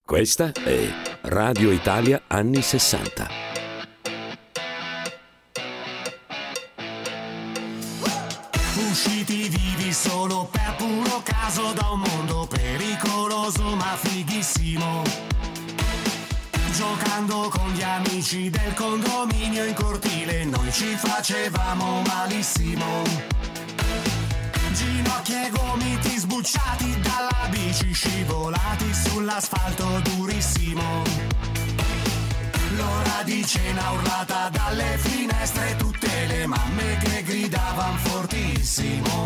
Questa è Radio Italia anni 60. Usciti vivi solo per puro caso da un mondo pericoloso ma fighissimo. Giocando con gli amici del condominio in cortile noi ci facevamo malissimo. Ginocchia e gomiti sbucciati dalla bici, scivolati sull'asfalto durissimo. L'ora di cena urlata dalle finestre, tutte le mamme che gridavan fortissimo.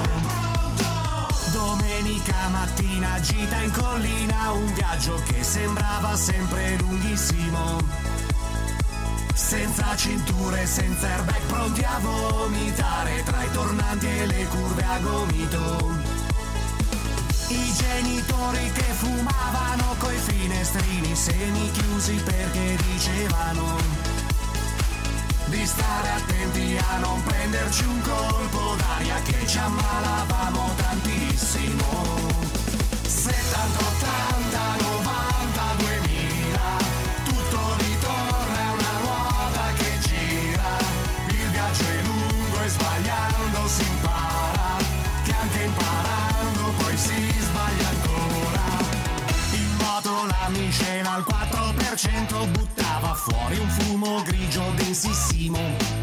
Domenica mattina gita in collina, un viaggio che sembrava sempre lunghissimo. Senza cinture, senza airbag, pronti a vomitare tra i tornanti e le curve a gomito. I genitori che fumavano coi finestrini semichiusi perché dicevano di stare attenti a non prenderci un colpo d'aria che ci ammalavamo tantissimo. 70, 80, 90, 2000, tutto ritorna, è una ruota che gira. Il viaggio è lungo e sbagliando si impara, che anche imparando poi si sbaglia ancora. In moto la miscela al 4% buttava fuori un fumo grigio densissimo.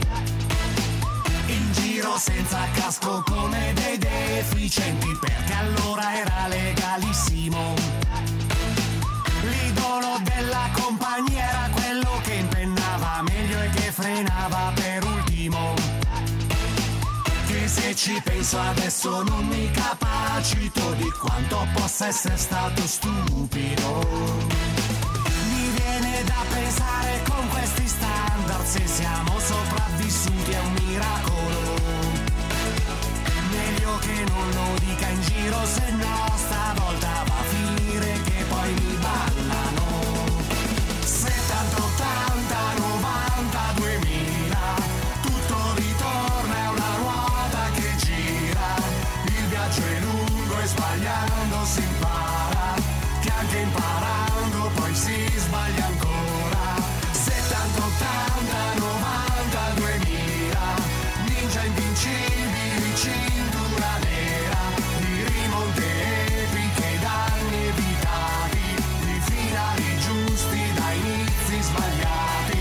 In giro senza casco come dei deficienti, perché allora era legalissimo. L'idolo della compagnia era quello che impennava meglio e che frenava per ultimo. Che se ci penso adesso non mi capacito di quanto possa essere stato stupido. Mi viene da pensare con questi standard, se siamo sopravvissuti è un miracolo. Meglio che non lo dica in giro, se no stavolta va a finire che poi mi ballano. 70, 80, 90, 2000, tutto ritorna, è una ruota che gira. Il viaggio è lungo e sbagliando si impara, che anche imparando poi si sbaglia ancora. 70, 80, 90, 2000, ninja invincibili, cintura nera, di rimonte epiche, danni evitati, di finali giusti da inizi sbagliati.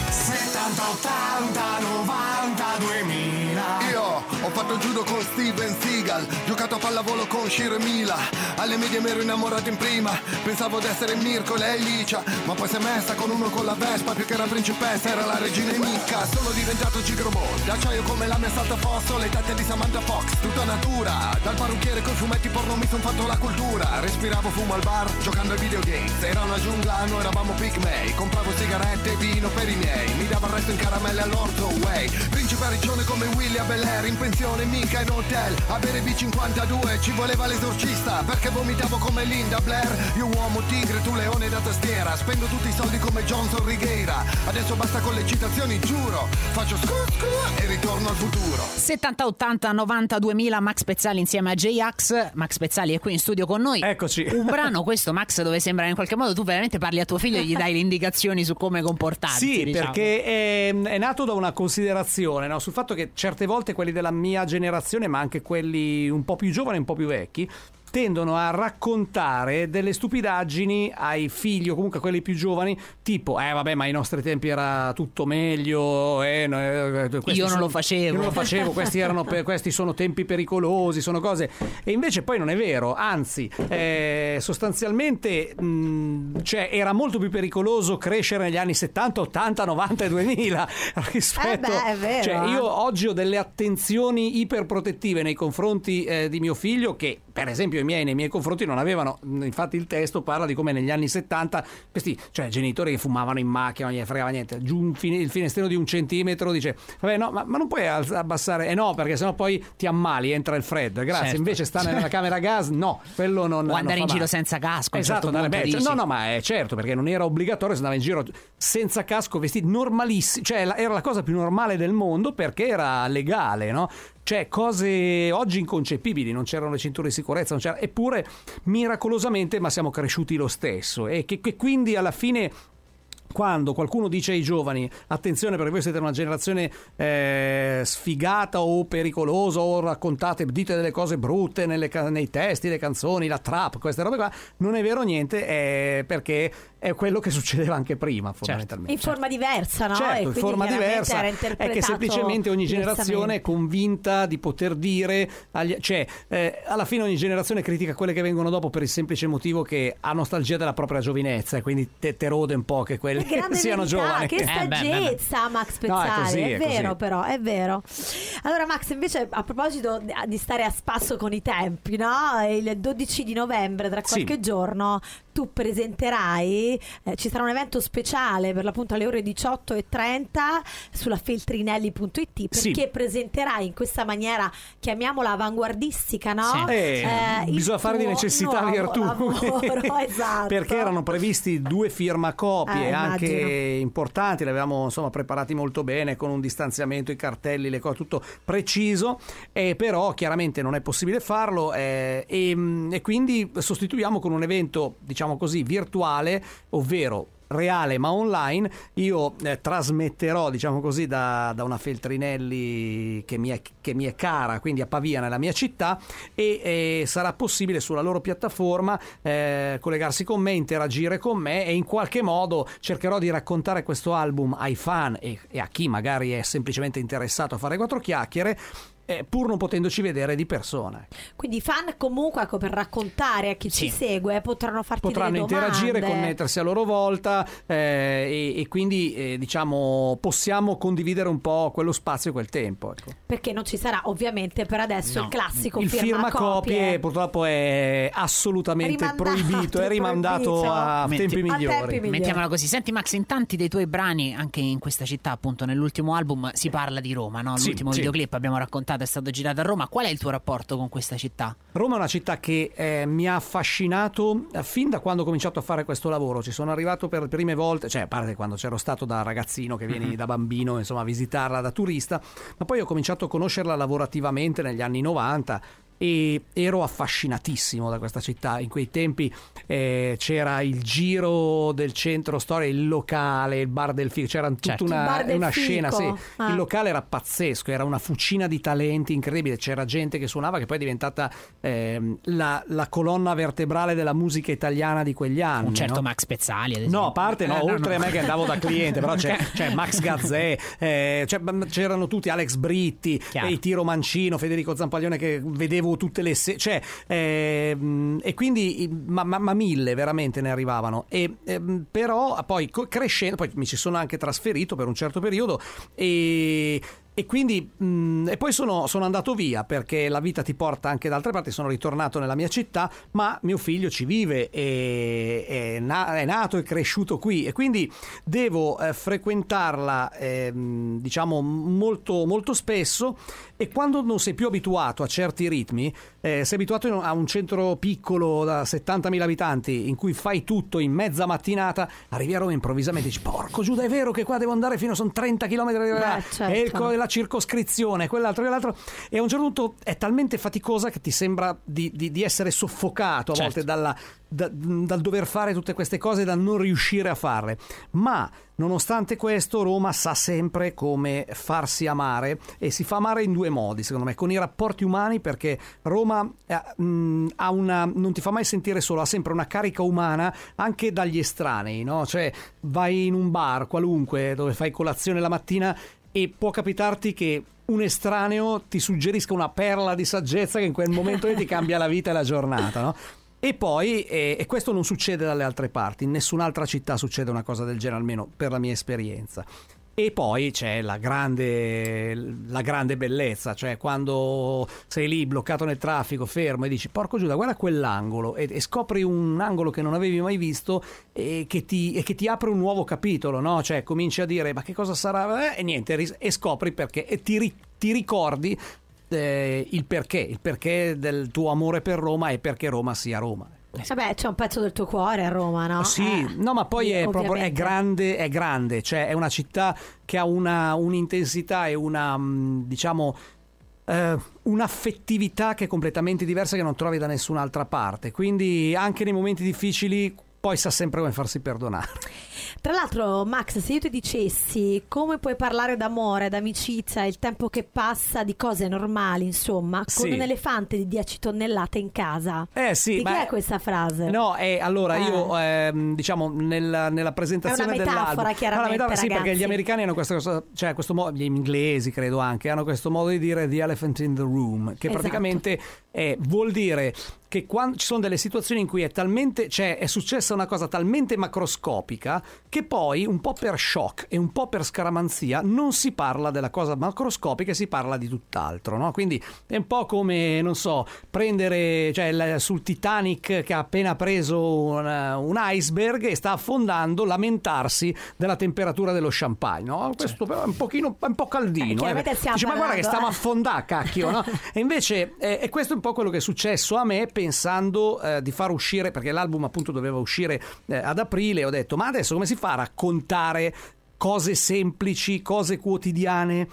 70, 80, 90, 2000. Io ho fatto judo con Steven Seagal, giocato a pallavolo con Shiro Mila. Alle medie mi ero innamorato in prima, pensavo di essere Mirko, lei Licia, ma poi si è messa con uno con la Vespa, più che era principessa era la regina Emicca. Sono diventato gigrobot, d'acciaio come la mia saltafosso, le tette di Samantha Fox, tutta natura. Dal parrucchiere coi fumetti porno mi son fatto la cultura. Respiravo fumo al bar, giocando ai videogames. Era una giungla, noi eravamo pigmei. Compravo sigarette e vino per i miei, mi dava il resto in caramelle all'orzo, way. Principe riccione come William Belair, in pensione mica in hotel. A bere B52 ci voleva l'esorcista, perché vomitavo come Linda Blair. Io uomo tigre, tu leone da tastiera, spendo tutti i soldi come Johnson Righeira. Adesso basta con le citazioni, giuro, faccio e ritorno al futuro. 70, 80, 90, 2000, Max Pezzali insieme a J-Ax. Max Pezzali è qui in studio con noi. Eccoci. Un brano questo, Max, dove sembra in qualche modo tu veramente parli a tuo figlio e gli dai le indicazioni su come comportarsi. Sì, diciamo. perché è nato da una considerazione, no? Sul fatto che certe volte quelli della mia generazione, ma anche quelli un po' più giovani e un po' più vecchi, tendono a raccontare delle stupidaggini ai figli o comunque a quelli più giovani, tipo vabbè, ma ai nostri tempi era tutto meglio, io non lo facevo, questi sono tempi pericolosi, sono cose, e invece poi non è vero, anzi sostanzialmente cioè era molto più pericoloso crescere negli anni 70, 80, 90 e 2000 rispetto è vero, cioè io oggi ho delle attenzioni iperprotettive nei confronti di mio figlio, che per esempio nei miei confronti non avevano. Infatti il testo parla di come negli anni 70 questi, cioè genitori che fumavano in macchina, non gli fregava niente, giù il finestrino di 1 centimetro, dice vabbè no, ma non puoi abbassare, no, perché sennò poi ti ammali, entra il freddo, grazie. Certo. Invece sta nella camera a gas, no, quello non, o andare in giro male. senza casco, esatto, certo no, ma è certo, perché non era obbligatorio, si andava in giro senza casco, vestiti normalissimi, cioè era la cosa più normale del mondo perché era legale, no? cioè cose oggi inconcepibili, non c'erano le cinture di sicurezza, non c'era, eppure miracolosamente ma siamo cresciuti lo stesso, e che quindi alla fine, quando qualcuno dice ai giovani attenzione perché voi siete una generazione sfigata o pericolosa, o dite delle cose brutte nei testi, le canzoni, la trap, queste robe qua, non è vero niente, perché è quello che succedeva anche prima, fondamentalmente. In forma diversa, no? Certo, in forma diversa, è che semplicemente ogni generazione è convinta di poter dire alla fine ogni generazione critica quelle che vengono dopo per il semplice motivo che ha nostalgia della propria giovinezza, e quindi te rode un po' che quelli siano giovani. Che saggezza, Max Pezzali, no, è vero, però è vero. Allora Max, invece, a proposito di stare a spasso con i tempi, no? Il 12 di novembre, tra qualche giorno, tu presenterai, ci sarà un evento speciale per l'appunto alle ore 18:30 sulla feltrinelli.it, perché presenterai in questa maniera, chiamiamola avanguardistica, no? Bisogna fare di necessità virtù. Esatto. Perché erano previsti 2 firmacopie anche importanti, le avevamo insomma preparati molto bene, con un distanziamento, i cartelli, le cose, tutto preciso, però chiaramente non è possibile farlo, e quindi sostituiamo con un evento, diciamo così, virtuale, ovvero reale ma online. Io trasmetterò, diciamo così, da una Feltrinelli che mi è cara, quindi a Pavia, nella mia città, e sarà possibile sulla loro piattaforma collegarsi con me, interagire con me, e in qualche modo cercherò di raccontare questo album ai fan e a chi magari è semplicemente interessato a fare 4 chiacchiere, pur non potendoci vedere di persona. Quindi i fan comunque, ecco, per raccontare a chi ci segue, potranno interagire, connettersi a loro volta, e quindi diciamo possiamo condividere un po' quello spazio e quel tempo, ecco. Perché non ci sarà ovviamente per adesso il classico il firmacopie, purtroppo è assolutamente proibito, è rimandato a tempi migliori. Mettiamola così. Senti Max, in tanti dei tuoi brani anche in questa città, appunto nell'ultimo album, si parla di Roma, no? L'ultimo videoclip abbiamo raccontato è stato girato a Roma. Qual è il tuo rapporto con questa città? Roma è una città che mi ha affascinato fin da quando ho cominciato a fare questo lavoro. Ci sono arrivato per le prime volte, cioè a parte quando c'ero stato da ragazzino, che vieni da bambino insomma a visitarla da turista, ma poi ho cominciato a conoscerla lavorativamente negli anni 90 e ero affascinatissimo da questa città. In quei tempi c'era il giro del centro storia, il locale, il bar del Fico, c'era tutta una scena, il locale era pazzesco, era una fucina di talenti incredibile, c'era gente che suonava, che poi è diventata la colonna vertebrale della musica italiana di quegli anni, un certo, no? Max Pezzali, ad esempio. No, a parte oltre a me che andavo da cliente, però c'è Max Gazzè, c'erano tutti, Alex Britti, Tiro Mancino, Federico Zampaglione, che vedevo tutte le e quindi ma mille veramente ne arrivavano, però poi crescendo, poi mi ci sono anche trasferito per un certo periodo, e quindi e poi sono andato via perché la vita ti porta anche da altre parti. Sono ritornato nella mia città, ma mio figlio ci vive, è nato e cresciuto qui, e quindi devo frequentarla diciamo molto molto spesso, e quando non sei più abituato a certi ritmi, sei abituato a un centro piccolo da 70.000 abitanti in cui fai tutto in mezza mattinata, arrivi a Roma improvvisamente e dici porco Giuda, è vero che qua devo andare fino, sono 30 km e la circoscrizione, quell'altro, e a un certo punto è talmente faticosa che ti sembra di essere soffocato a volte dal dover fare tutte queste cose, da non riuscire a farle. Ma nonostante questo Roma sa sempre come farsi amare, e si fa amare in 2 modi, secondo me: con i rapporti umani, perché Roma non ti fa mai sentire solo, ha sempre una carica umana anche dagli estranei, no? Cioè vai in un bar qualunque dove fai colazione la mattina e può capitarti che un estraneo ti suggerisca una perla di saggezza che in quel momento ti cambia la vita e la giornata, no? E poi e questo non succede dalle altre parti, in nessun'altra città succede una cosa del genere, almeno per la mia esperienza. E poi c'è la grande bellezza, cioè quando sei lì bloccato nel traffico, fermo, e dici porco Giuda, guarda quell'angolo, e scopri un angolo che non avevi mai visto e che ti apre un nuovo capitolo, no? Cioè cominci a dire ma che cosa sarà, e niente, e scopri perché, e ti ricordi il perché del tuo amore per Roma e perché Roma sia Roma. Vabbè, c'è un pezzo del tuo cuore a Roma, no? Sì, no, ma poi è grande, cioè è una città che ha un'intensità e una, diciamo, un'affettività che è completamente diversa, che non trovi da nessun'altra parte, quindi anche nei momenti difficili poi sa sempre come farsi perdonare. Tra l'altro, Max, se io ti dicessi come puoi parlare d'amore, d'amicizia, il tempo che passa, di cose normali, insomma, con un elefante di 10 tonnellate in casa, sì, di chi è questa frase? No, allora io diciamo nella presentazione dell'album, è una metafora, chiaramente, metafora, sì, ragazzi. perché gli americani hanno questa cosa, cioè questo modo, gli inglesi credo anche, hanno questo modo di dire the elephant in the room, che praticamente vuol dire che quando ci sono delle situazioni in cui è successa una cosa talmente macroscopica che poi un po' per shock e un po' per scaramanzia non si parla della cosa macroscopica e si parla di tutt'altro, no? Quindi è un po' come, non so, prendere, cioè sul Titanic che ha appena preso un iceberg e sta affondando, lamentarsi della temperatura dello champagne, no? Questo però è un po' caldino, dice, ma guarda che stiamo a affondare, cacchio, no? E invece è questo un po' quello che è successo a me, pensando di far uscire, perché l'album appunto doveva uscire ad aprile, ho detto ma adesso come si fa a raccontare cose semplici, cose quotidiane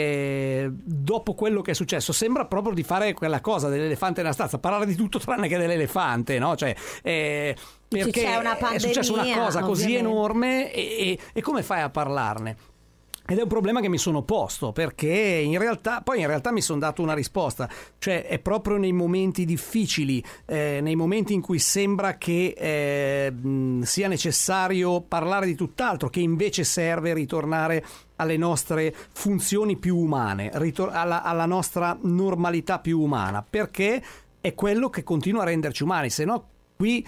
dopo quello che è successo? Sembra proprio di fare quella cosa dell'elefante nella stanza, parlare di tutto tranne che dell'elefante, no? Cioè perché c'è una pandemia, è successa una cosa così ovviamente enorme e come fai a parlarne? Ed è un problema che mi sono posto, perché in realtà mi sono dato una risposta, cioè è proprio nei momenti difficili, nei momenti in cui sembra che sia necessario parlare di tutt'altro, che invece serve ritornare alle nostre funzioni più umane, alla nostra normalità più umana, perché è quello che continua a renderci umani, se no qui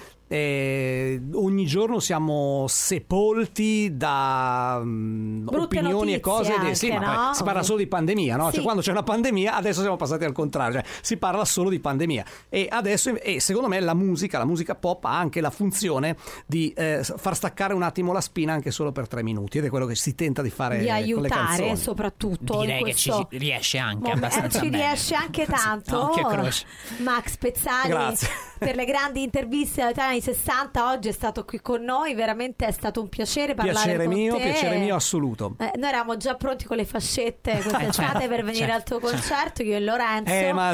ogni giorno siamo sepolti da opinioni notizie e cose anche, sì, no? ma si parla solo di pandemia, no? Sì. Cioè, quando c'è una pandemia, adesso siamo passati al contrario, cioè si parla solo di pandemia e adesso secondo me la musica pop ha anche la funzione di far staccare un attimo la spina anche solo per 3 minuti, ed è quello che si tenta di fare di con le aiutare, canzoni. Soprattutto direi in che ci riesce anche abbastanza ci bene. riesce anche tanto. Che croce. Max Pezzali, grazie per le grandi interviste all'Italia anni 60, oggi è stato qui con noi, veramente è stato un piacere parlare con te. Piacere mio assoluto. Noi eravamo già pronti con le fascette quest'estate per venire al tuo concerto, io e Lorenzo. Ma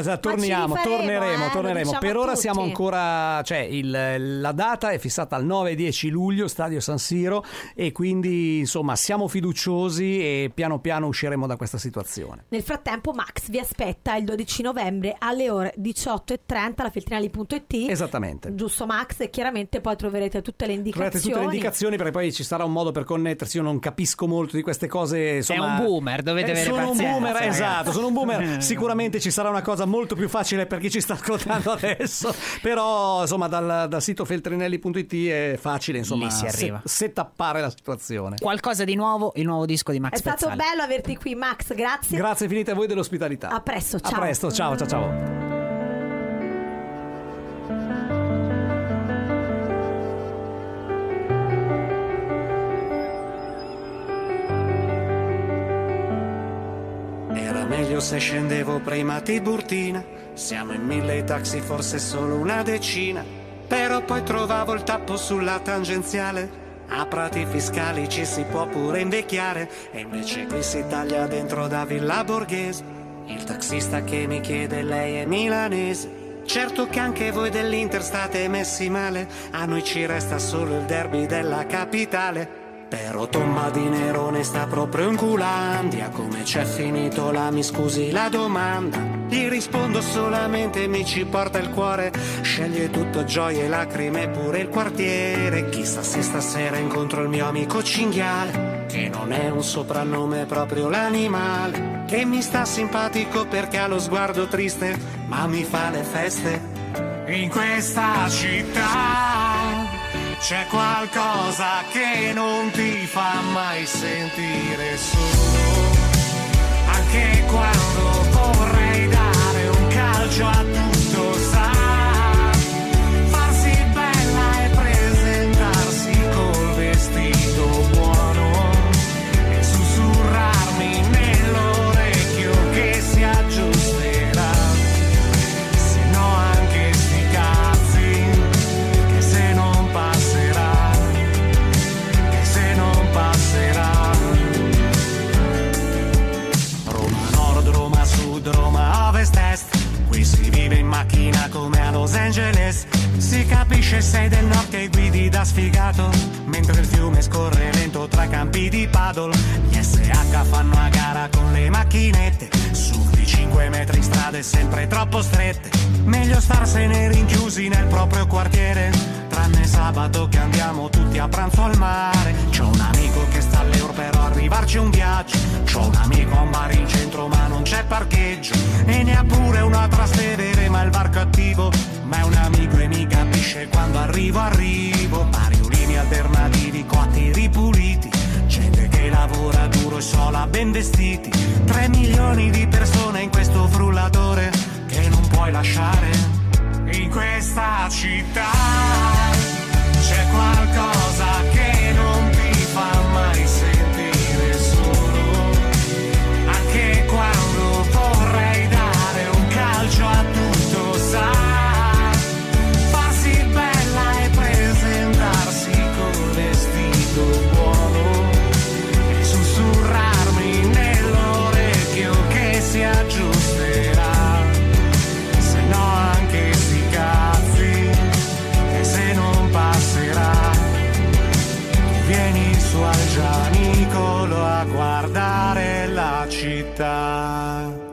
torneremo. Per ora tutti. siamo ancora, cioè la data è fissata al 9 e 10 luglio, Stadio San Siro, e quindi insomma siamo fiduciosi e piano piano usciremo da questa situazione. Nel frattempo Max vi aspetta il 12 novembre alle ore 18:30 alla feltrinelli.it. Esattamente. Giusto Max, e chiaramente poi troverete tutte le indicazioni. Perché poi ci sarà un modo per connettersi. Io non capisco molto di queste cose, insomma. È un boomer, dovete avere pazienza. Sono un boomer, esatto, sono un boomer. Sicuramente ci sarà una cosa molto più facile per chi ci sta ascoltando adesso, però insomma dal sito feltrinelli.it è facile, insomma, lì si arriva. setappare la situazione. Qualcosa di nuovo, il nuovo disco di Max Pezzali. È stato bello averti qui, Max, grazie. Grazie infinite a voi dell'ospitalità. A presto, ciao. A presto, ciao. Meglio se scendevo prima Tiburtina, siamo in 1000 taxi, forse solo una decina, però poi trovavo il tappo sulla tangenziale. A Prati Fiscali ci si può pure invecchiare, e invece qui si taglia dentro da Villa Borghese. Il taxista che mi chiede lei è milanese. Certo che anche voi dell'Inter state messi male, a noi ci resta solo il derby della capitale. Però Tomma di Nerone sta proprio in Culandia, come c'è finito là, mi scusi la domanda. Gli rispondo solamente mi ci porta il cuore, sceglie tutto gioie, lacrime, pure il quartiere. Chissà se stasera incontro il mio amico cinghiale, che non è un soprannome, è proprio l'animale, che mi sta simpatico perché ha lo sguardo triste, ma mi fa le feste. In questa città c'è qualcosa che non ti fa mai sentire solo, anche quando vorrei dare un calcio a tutto, sa, farsi bella e presentarsi col vestito buono e sussurrarmi nell'orecchio che si aggiusterà, se no anche sti cazzi, che se non passerà, che se non passerà. Roma Nord, Roma Sud, Roma da sfigato, mentre il fiume scorre lento tra campi di paddle. Gli SH fanno a gara con le macchinette, su di 5 metri strade sempre troppo strette. Meglio starsene rinchiusi nel proprio quartiere, tranne sabato che andiamo tutti a pranzo al mare. C'ho un amico che sta all'Eur per arrivarci un viaggio, c'ho un amico a un bar in centro ma non c'è parcheggio, e ne ha pure uno a Trastevere ma il varco è attivo. Ma è un amico e mi capisce quando arrivo. Pariolini alternativi cotti ripuliti, gente che lavora duro e sola ben vestiti. 3 milioni di persone in questo frullatore che non puoi lasciare. In questa città c'è qualcosa che non ti fa mai sentire solo, anche quando vorrei dare un calcio a tutto, sai, farsi bella e presentarsi col vestito buono e sussurrarmi nell'orecchio che si aggiusterà, se no anche sti cazzi, e se non passerà vieni su al Gianicolo a guardare la città.